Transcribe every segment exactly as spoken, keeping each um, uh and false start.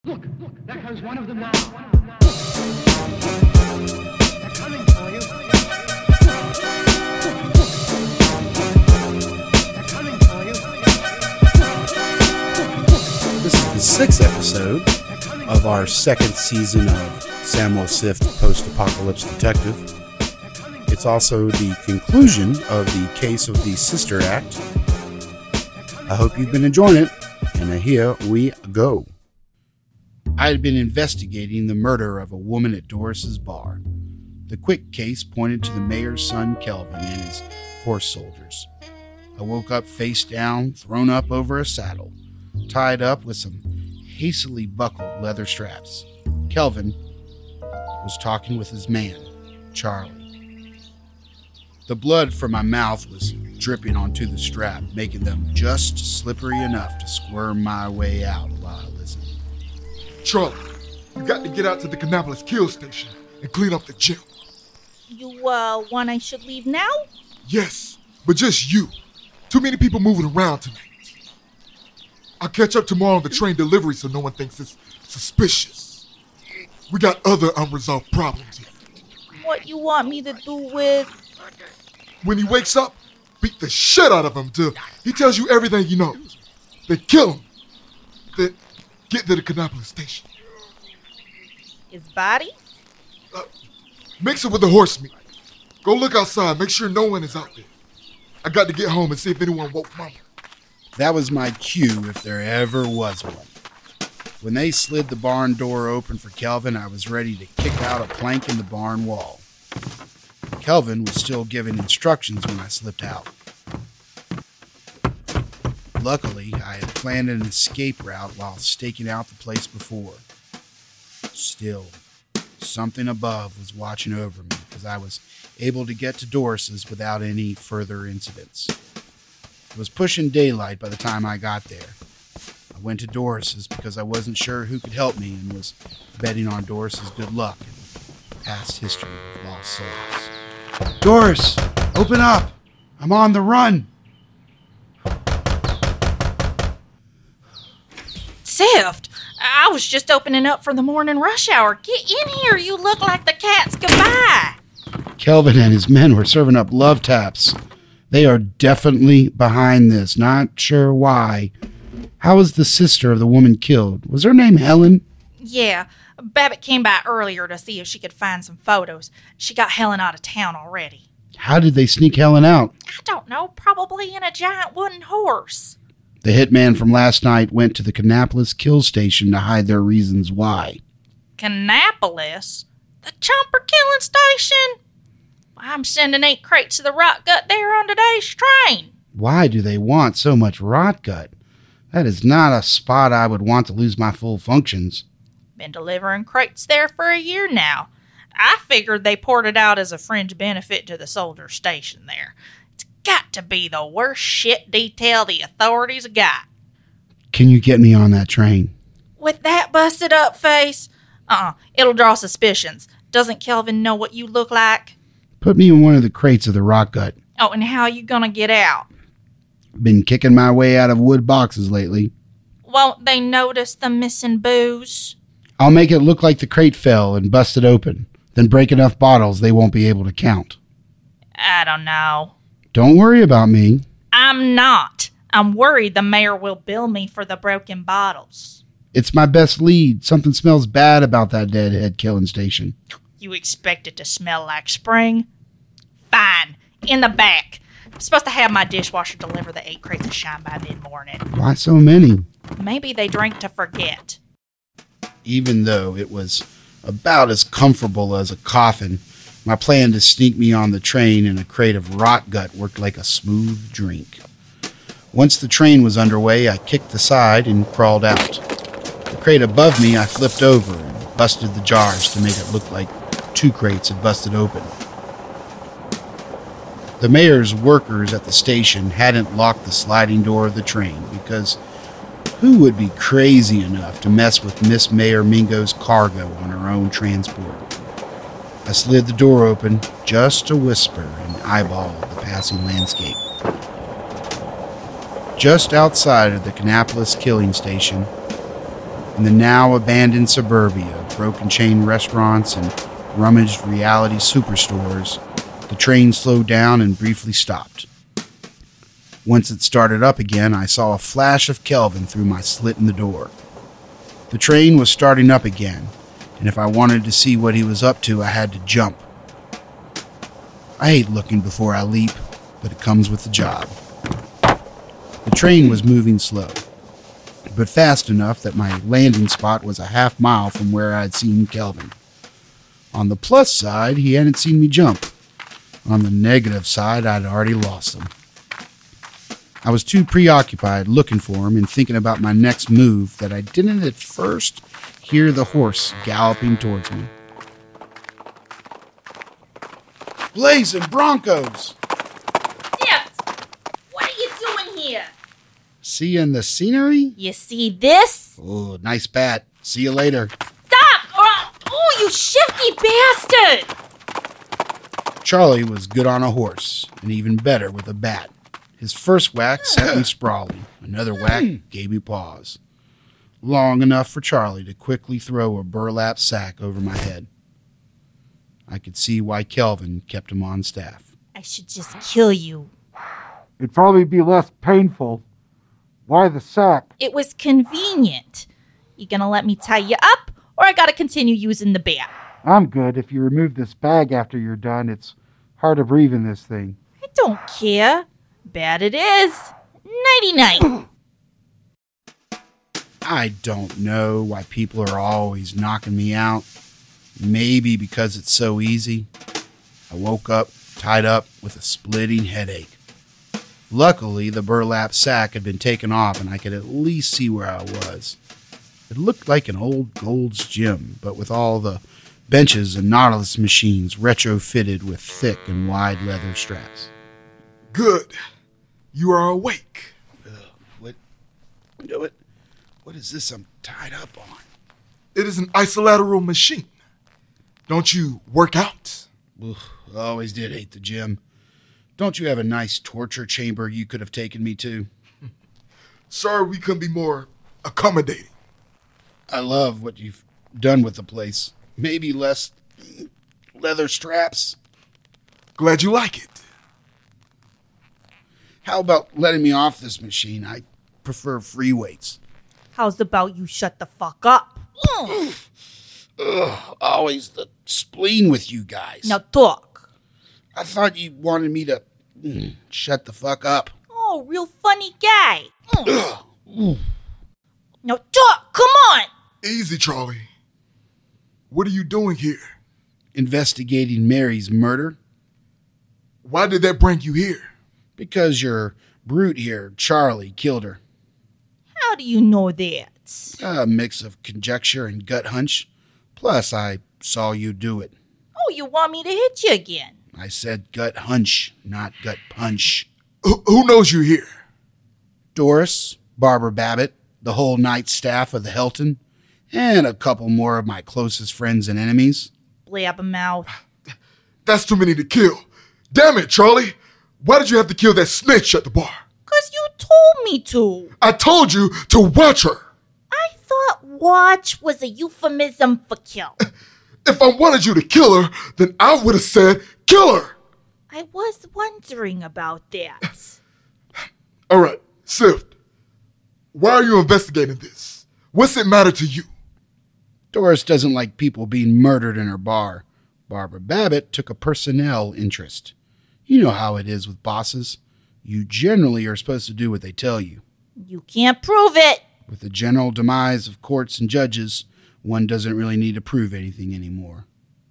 Look, look, there comes one of them now. They're coming for you. They're coming for you. This is the sixth episode of our second season of Samuel Sift Post-Apocalypse Detective. It's also the conclusion of the case of the Sister Act. I hope you've been enjoying it, and here we go. I had been investigating the murder of a woman at Doris's bar. The quick case pointed to the mayor's son, Kelvin, and his horse soldiers. I woke up face down, thrown up over a saddle, tied up with some hastily buckled leather straps. Kelvin was talking with his man, Charlie. The blood from my mouth was dripping onto the strap, making them just slippery enough to squirm my way out while I listened. Charlie, you got to get out to the Kannapolis kill station and clean up the gym. You, uh, want I should leave now? Yes, but just you. Too many people moving around tonight. I'll catch up tomorrow on the train delivery so no one thinks it's suspicious. We got other unresolved problems here. What you want me to do with... When he wakes up, beat the shit out of him till he tells you everything he knows. Then kill him. Then get to the Kannapolis station. His body? Uh, mix it with the horse meat. Go look outside. Make sure no one is out there. I got to get home and see if anyone woke Mama. That was my cue if there ever was one. When they slid the barn door open for Kelvin, I was ready to kick out a plank in the barn wall. Kelvin was still giving instructions when I slipped out. Luckily, I had planned an escape route while staking out the place before. Still, something above was watching over me because I was able to get to Doris's without any further incidents. It was pushing daylight by the time I got there. I went to Doris's because I wasn't sure who could help me and was betting on Doris's good luck and past history with lost souls. Doris, open up! I'm on the run! Sift, I was just opening up for the morning rush hour. Get in here, you look like the cat's goodbye. Kelvin and his men were serving up love taps. They are definitely behind this, not sure why. How was the sister of the woman killed? Was her name Helen? Yeah, Babbitt came by earlier to see if she could find some photos. She got Helen out of town already. How did they sneak Helen out? I don't know, probably in a giant wooden horse. The hitman from last night went to the Kannapolis kill station to hide their reasons why. Kannapolis? The chomper killing station? I'm sending eight crates of the rot gut there on today's train. Why do they want so much rot gut? That is not a spot I would want to lose my full functions. Been delivering crates there for a year now. I figured they poured it out as a fringe benefit to the soldier station there. It's got to be the worst shit detail the authorities got. Can you get me on that train? With that busted up face? Uh-uh, it'll draw suspicions. Doesn't Kelvin know what you look like? Put me in one of the crates of the rot gut. Oh, and how you gonna get out? Been kicking my way out of wood boxes lately. Won't they notice the missing booze? I'll make it look like the crate fell and busted open, then break enough bottles they won't be able to count. I don't know. Don't worry about me. I'm not. I'm worried the mayor will bill me for the broken bottles. It's my best lead. Something smells bad about that deadhead killing station. You expect it to smell like spring? Fine. In the back. I'm supposed to have my dishwasher deliver the eight crates of shine by mid-morning. Why so many? Maybe they drank to forget. Even though it was about as comfortable as a coffin, my plan to sneak me on the train in a crate of rot gut worked like a smooth drink. Once the train was underway, I kicked aside and crawled out. The crate above me I flipped over and busted the jars to make it look like two crates had busted open. The mayor's workers at the station hadn't locked the sliding door of the train because who would be crazy enough to mess with Miss Mayor Mingo's cargo on her own transport? I slid the door open just to whisper and eyeball the passing landscape. Just outside of the Kannapolis killing station, In the now abandoned suburbia of broken chain restaurants and rummaged reality superstores, the train slowed down and briefly stopped. Once it started up again, I saw a flash of Kelvin through my slit in the door. The train was starting up again, and if I wanted to see what he was up to, I had to jump. I hate looking before I leap, but it comes with the job. The train was moving slow, but fast enough that my landing spot was a half mile from where I'd seen Kelvin. On the plus side, he hadn't seen me jump. On the negative side, I'd already lost him. I was too preoccupied looking for him and thinking about my next move that I didn't at first hear the horse galloping towards me. Blazing Broncos! Sift, what are you doing here? Seeing the scenery? You see this? Oh, nice bat. See you later. Stop! Or, oh, you shifty bastard! Charlie was good on a horse, and even better with a bat. His first whack sent me sprawling. Another whack gave me pause. Long enough for Charlie to quickly throw a burlap sack over my head. I could see why Kelvin kept him on staff. I should just kill you. It'd probably be less painful. Why the sack? It was convenient. You gonna let me tie you up, or I gotta continue using the bat? I'm good. If you remove this bag after you're done, it's hard to breathe in this thing. I don't care. Bad it is. Nighty-night. I don't know why people are always knocking me out. Maybe because it's so easy. I woke up, tied up, with a splitting headache. Luckily, the burlap sack had been taken off and I could at least see where I was. It looked like an old Gold's Gym, but with all the benches and Nautilus machines retrofitted with thick and wide leather straps. Good. You are awake. Uh, what, what, what is this I'm tied up on? It is an isolateral machine. Don't you work out? Ugh, I always did hate the gym. Don't you have a nice torture chamber you could have taken me to? Sorry we couldn't be more accommodating. I love what you've done with the place. Maybe less leather straps. Glad you like it. How about letting me off this machine? I prefer free weights. How's about you shut the fuck up? Mm. Ugh, always the spleen with you guys. Now talk. I thought you wanted me to mm, shut the fuck up. Oh, real funny guy. Mm. Ugh. Ooh. Now talk, come on. Easy, Charlie. What are you doing here? Investigating Mary's murder. Why did that bring you here? Because your brute here, Charlie, killed her. How do you know that? A mix of conjecture and gut hunch. Plus, I saw you do it. Oh, you want me to hit you again? I said gut hunch, not gut punch. Who, who knows you here? Doris, Barbara Babbitt, the whole night staff of the Helton, and a couple more of my closest friends and enemies. Blabbermouth. That's too many to kill. Damn it, Charlie. Why did you have to kill that snitch at the bar? Because you told me to. I told you to watch her. I thought watch was a euphemism for kill. If I wanted you to kill her, then I would have said kill her. I was wondering about that. All right, Sift. Why are you investigating this? What's it matter to you? Doris doesn't like people being murdered in her bar. Barbara Babbitt took a personnel interest. You know how it is with bosses. You generally are supposed to do what they tell you. You can't prove it. With the general demise of courts and judges, one doesn't really need to prove anything anymore.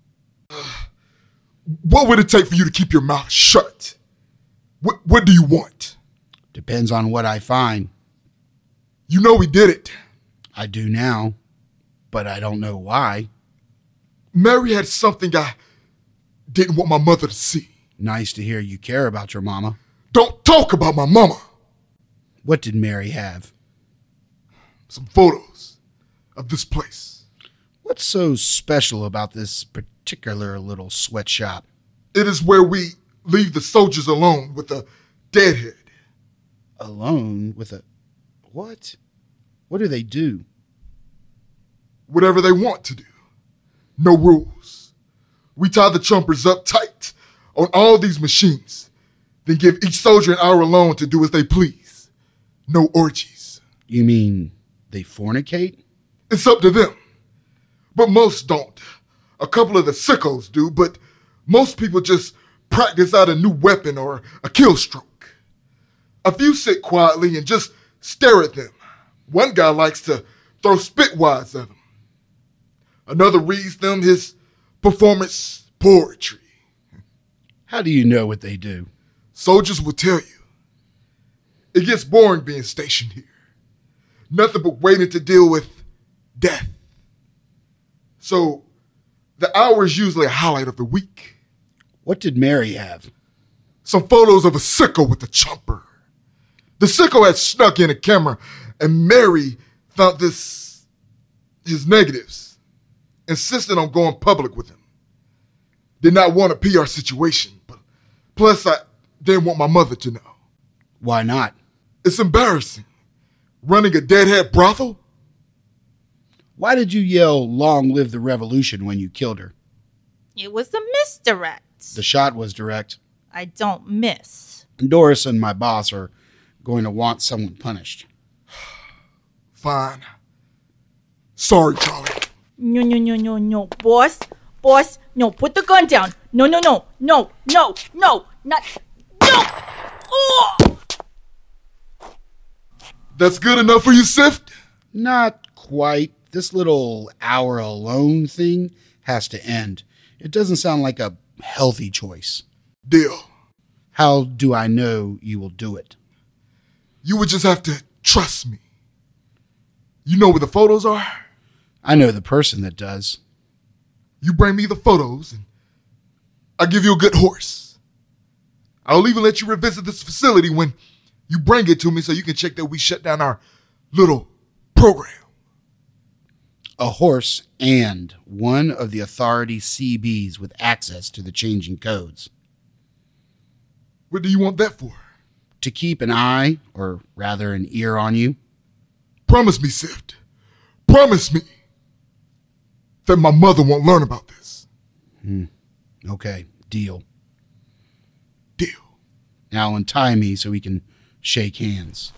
What would it take for you to keep your mouth shut? What, what do you want? Depends on what I find. You know we did it. I do now, but I don't know why. Mary had something I didn't want my mother to see. Nice to hear you care about your mama. Don't talk about my mama. What did Mary have? Some photos of this place. What's so special about this particular little sweatshop? It is where we leave the soldiers alone with a deadhead. Alone with a... What? What do they do? whatever they want to do. No rules. We tie the chumpers up tight on all these machines, then give each soldier an hour alone to do as they please. No orgies. You mean they fornicate? It's up to them. But most don't. A couple of the sickos do, but most people just practice out a new weapon or a kill stroke. A few sit quietly and just stare at them. One guy likes to throw spit wads at them. Another reads them his performance poetry. How do you know what they do? Soldiers will tell you. It gets boring being stationed here. Nothing but waiting to deal with death. So the hour is usually a highlight of the week. What did Mary have? Some photos of a sicko with a chomper. The sicko had snuck in a camera, and Mary found this, his negatives, insisted on going public with him. Did not want a P R situation, but plus I didn't want my mother to know. Why not? It's embarrassing. Running a deadhead brothel? Why did you yell, "Long live the revolution," when you killed her? It was a misdirect. The shot was direct. I don't miss. Doris and my boss are going to want someone punished. Fine. Sorry, Charlie. No, no, no, no, no. Boss, boss, no, put the gun down. No, no, no, no, no, no, not, no! Oh! That's good enough for you, Sift? Not quite. This little hour alone thing has to end. It doesn't sound like a healthy choice. Deal. How do I know you will do it? You would just have to trust me. You know where the photos are? I know the person that does. You bring me the photos and I'll give you a good horse. I'll even let you revisit this facility when you bring it to me so you can check that we shut down our little program. A horse and one of the authority C Bs with access to the changing codes. What do you want that for? To keep an eye, or rather an ear on you. Promise me, Sift. Promise me that my mother won't learn about this. Hmm. Okay, deal. Deal. Now untie me so we can shake hands.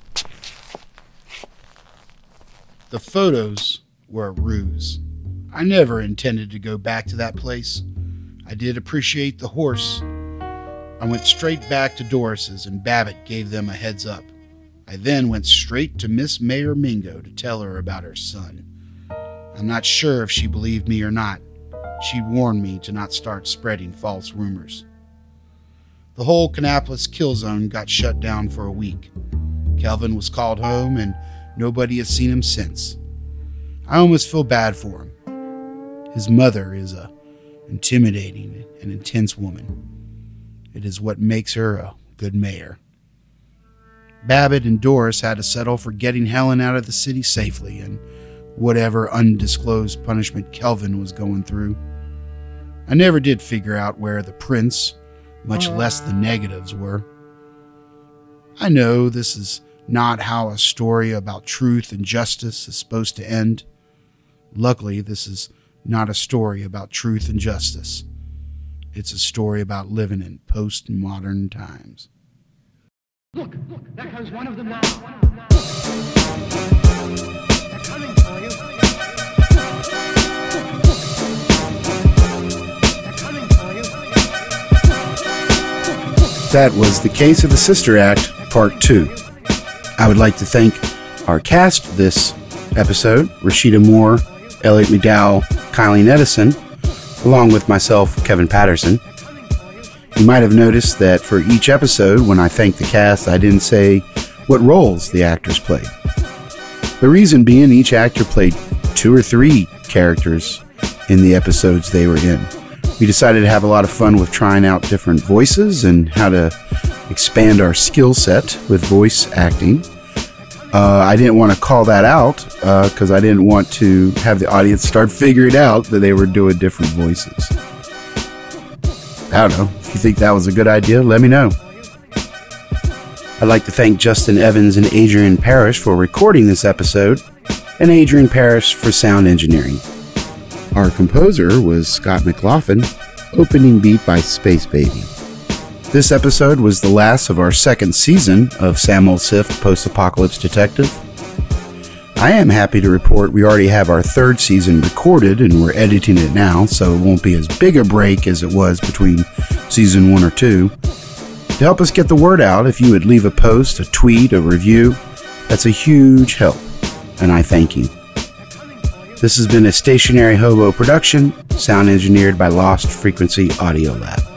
The photos were a ruse. I never intended to go back to that place. I did appreciate the horse. I went straight back to Doris's and Babbitt gave them a heads up. I then went straight to Miss Mayor Mingo to tell her about her son. I'm not sure if she believed me or not. She warned me to not start spreading false rumors. The whole Kannapolis kill zone got shut down for a week. Kelvin was called home and nobody has seen him since. I almost feel bad for him. His mother is a intimidating and intense woman. It is what makes her a good mayor. Babbitt and Doris had to settle for getting Helen out of the city safely and whatever undisclosed punishment Kelvin was going through. I never did figure out where the prints, much less the negatives, were. I know this is not how a story about truth and justice is supposed to end. Luckily, this is not a story about truth and justice. It's a story about living in postmodern times. Look, look, there comes one of them now. They're coming for you. They're coming for you. That was The Case of the Sister Act, Part two. I would like to thank our cast this episode, Rashida Moore, Elliot McDowell, Kylie Edison, along with myself, Kevin Patterson. You might have noticed that for each episode, when I thanked the cast, I didn't say what roles the actors played. The reason being each actor played two or three characters in the episodes they were in. We decided to have a lot of fun with trying out different voices and how to expand our skill set with voice acting. Uh, I didn't want to call that out because uh, I didn't want to have the audience start figuring out that they were doing different voices. I don't know. If you think that was a good idea, let me know. I'd like to thank Justin Evans and Adrian Parrish for recording this episode. and Adrian Parrish for sound engineering. Our composer was Scott McLaughlin, opening beat by Space Baby. This episode was the last of our second season of Samuel Sift Post-Apocalypse Detective. I am happy to report we already have our third season recorded and we're editing it now, so it won't be as big a break as it was between season one or two. To help us get the word out, if you would leave a post, a tweet, a review, that's a huge help, and I thank you. This has been a Stationary Hobo production, sound engineered by Lost Frequency Audio Lab.